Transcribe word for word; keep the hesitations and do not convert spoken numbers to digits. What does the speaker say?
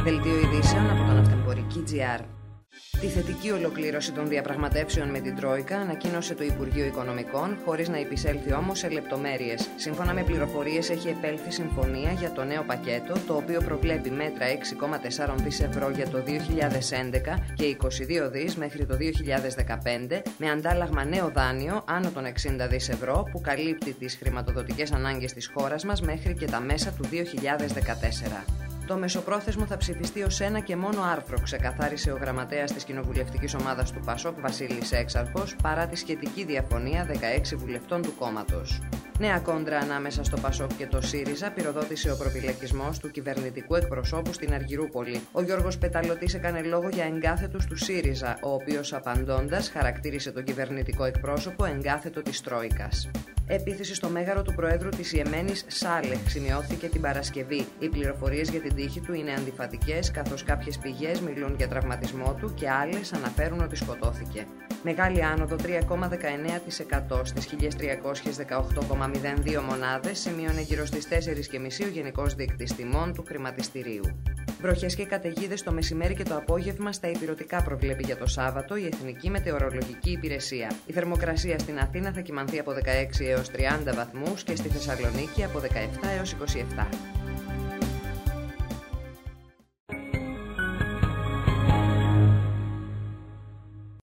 Δελτίο ειδήσεων από τον Αυτεμπορική τζι αρ. Τη θετική ολοκλήρωση των διαπραγματεύσεων με την Τρόικα ανακοίνωσε το Υπουργείο Οικονομικών, χωρίς να επισέλθει όμως σε λεπτομέρειες. Σύμφωνα με πληροφορίες, έχει επέλθει συμφωνία για το νέο πακέτο, το οποίο προβλέπει μέτρα έξι κόμμα τέσσερα δισεκατομμύρια ευρώ για το δύο χιλιάδες έντεκα και είκοσι δύο δισεκατομμύρια μέχρι το δύο χιλιάδες δεκαπέντε, με αντάλλαγμα νέο δάνειο άνω των εξήντα δισεκατομμύρια ευρώ, που καλύπτει τις χρηματοδοτικές ανάγκες της χώρας μας μέχρι και τα μέσα του δύο χιλιάδες δεκατέσσερα. Το μεσοπρόθεσμο θα ψηφιστεί ως ένα και μόνο άρθρο, ξεκαθάρισε ο γραμματέας της κοινοβουλευτικής ομάδας του Πασόκ, Βασίλης Έξαρχος, παρά τη σχετική διαφωνία δεκαέξι βουλευτών του κόμματος. Νέα κόντρα ανάμεσα στο Πασόκ και το ΣΥΡΙΖΑ πυροδότησε ο προπυλακισμός του κυβερνητικού εκπροσώπου στην Αργυρούπολη. Ο Γιώργος Πεταλωτής έκανε λόγο για εγκάθετους του ΣΥΡΙΖΑ, ο οποίος απαντώντας χαρακτήρισε τον κυβερνητικό εκπρόσωπο εγκάθετο της Τρόικας. Επίθεση στο μέγαρο του Προέδρου της Ιεμένης Σάλεχ σημειώθηκε την Παρασκευή. Οι πληροφορίες για την τύχη του είναι αντιφατικές, καθώς κάποιες πηγές μιλούν για τραυματισμό του και άλλες αναφέρουν ότι σκοτώθηκε. Μεγάλη άνοδο τρία κόμμα δεκαεννέα τοις εκατό στις χίλια τριακόσιες δεκαοκτώ κόμμα μηδέν δύο μονάδες σημείωνε γύρω στις τέσσερις και μισή ο Γενικός Δείκτης Τιμών του χρηματιστηρίου. Βροχές και καταιγίδες το μεσημέρι και το απόγευμα στα ηπειρωτικά προβλέπει για το Σάββατο η Εθνική Μετεωρολογική Υπηρεσία. Η θερμοκρασία στην Αθήνα θα κυμανθεί από δεκαέξι έως τριάντα βαθμούς και στη Θεσσαλονίκη από δεκαεπτά έως είκοσι επτά.